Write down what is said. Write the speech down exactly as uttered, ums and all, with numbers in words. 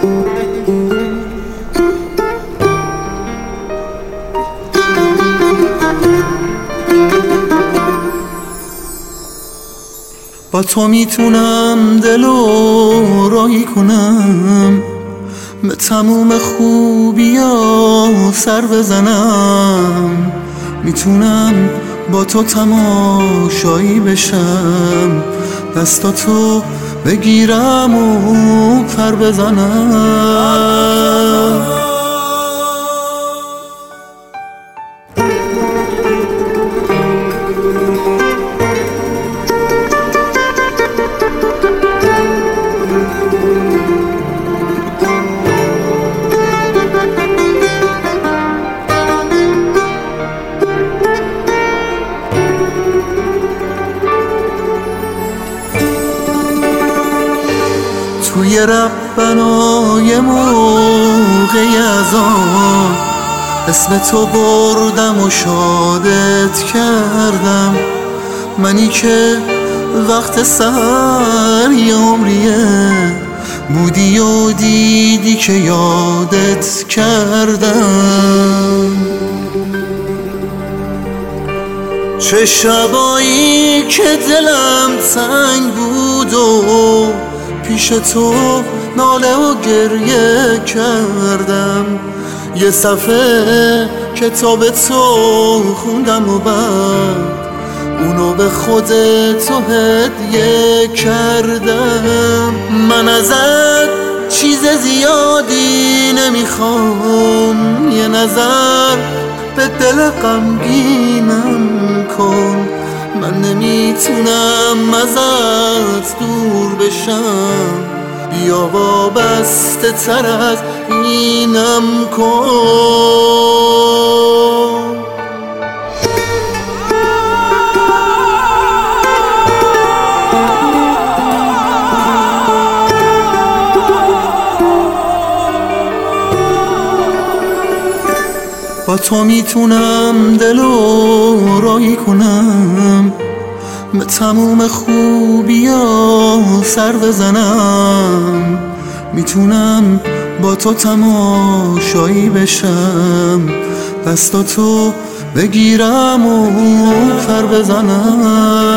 با تو میتونم دلو راهی کنم، به تموم خوبیا سر بزنم. میتونم با تو تماشایی بشم، دستاتو بگیرم و پر بزنم. توی ربنای موقعی اذان اسم تو بردم و شادت کردم. منی که وقت سحر یه عمریه بودی و دیدی که یادت کردم. چه شبایی که دلم تنگ بود و پیش تو ناله و گریه کردم. یه صفحه کتاب تو خوندم و بعد اونو به خودت هدیه کردم. من ازت چیز زیادی نمیخوام، یه نظر به دل غمگینم کن. من نمیتونم ازت دور بشم، بیا وابسته تر از اینم کن. با تو میتونم دلو راهی کنم، به تموم خوبیا سر بزنم. میتونم با تو تماشایی بشم، دستاتو بگیرم و پر بزنم.